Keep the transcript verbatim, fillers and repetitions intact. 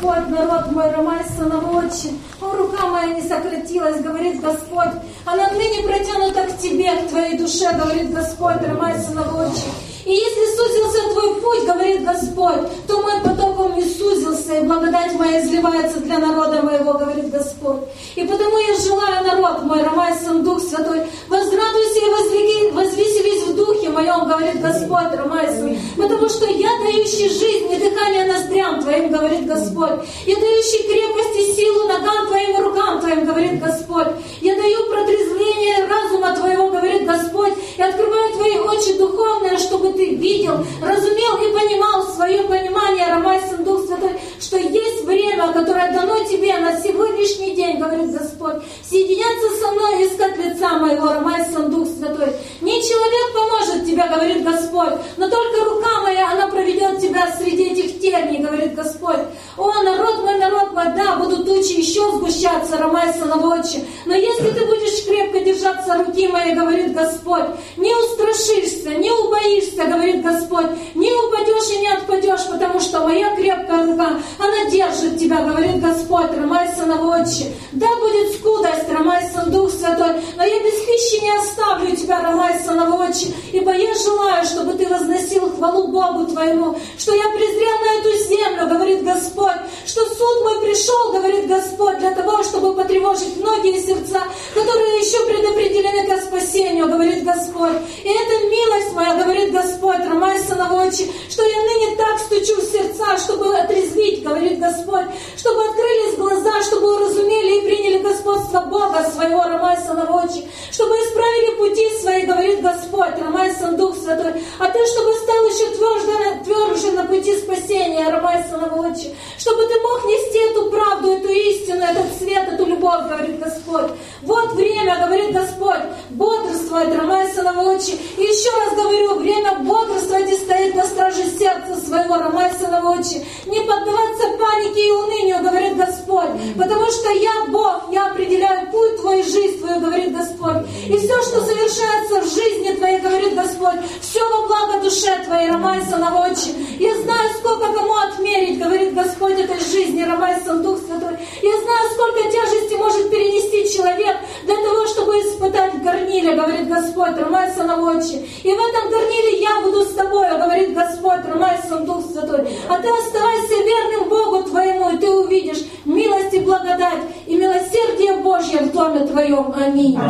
Господь, народ мой, Ромай, сынов отче. О, рука моя не сократилась, говорит Господь. Она ныне протянута к тебе, к твоей душе, говорит Господь, Ромай, сынов отче. И если сузился твой путь, говорит Господь, то мой поток он не сузился, и благодать моя изливается для народа моего, говорит Господь. И потому я желаю, народ мой, Ромай, сын Дух Святой, возрадуйся и возвеселись в Духе моем, говорит Господь, Ромай, сын, потому что я дающий жизнь и дыхание ноздрям твоим, говорит Господь. Я дающий крепость и силу ногам твоим и рукам твоим, говорит Господь. Я даю протрезвление разума твоего, говорит Господь, и открываю твои очи духовные, чтобы ты видел, разумел и понимал свое понимание, Ромай, сын Дух Святой, что есть время, которое дано тебе на сегодняшний день, говорит Господь, соединяться со мной и искать лица моего, Ромай, сын Дух Святой. Не человек поможет тебе, говорит Господь, но только рука моя, она проведет тебя среди этих терний, говорит Господь. О, народ мой, народ мой, да, будут тучи еще сгущаться, Ромай, сынов отче, но если ты будешь крепко держаться руки моей, говорит Господь, не устрашишься, не убоишься, говорит Господь, не упадешь и не отпадешь, потому что моя крепкая рука, она держит тебя, говорит Господь, Ромай, сынов отче. Да, будет скудость, Ромай, сын Дух Святой, но я без пищи не оставлю тебя, Ромай, сынов отче, ибо я желаю, чтобы ты возносил хвалу Богу твоему, что я презрел на эту землю, говорит Господь, что суд мой пришел, говорит Господь, для того, чтобы потревожить многие сердца, которые еще предопределены ко спасению, говорит Господь. И это милость моя, говорит Господь, Ромай, сынов отче, что я ныне так стучу в сердца, чтобы отрезвить, говорит Господь, чтобы открылись глаза, чтобы уразумели и приняли господство Бога своего, Ромай, сынов отче, чтобы исправили пути свои, говорит Господь, Ромай, сын Дух Святой, а ты, чтобы стал еще тверже, тверже на пути спасения, Ромай, сынов отче, чтобы ты мог нести эту правду, эту истину, этот свет, эту любовь, говорит Господь. Вот время, говорит Господь, бодрствовать, Ромай, сынов отче. И еще раз говорю, время бодрствовать и стоять на страже сердца своего, Ромай, сынов отче. Не поддаваться панике и унынию, говорит Господь, потому что я Бог, я определяю путь твой и жизнь твою, говорит Господь. И все, что совершается в жизни твоей, говорит Господь, все во благо душе твоей, Ромай, сынов отче. Я знаю, сколько кому отмерить, говорит Господь, этой жизни, Ромай, сын Дух Святой. Я знаю, сколько тяжести может перенести человек для того, чтобы испытать горниле, говорит Господь, Ромай, сынов отче. И в этом горниле я буду с тобой, говорит Господь, Ромай, сын Дух Святой. А ты оставайся верным Богу твоему, и ты увидишь милость и благодать, и милосердие Божье в доме твоем. Аминь.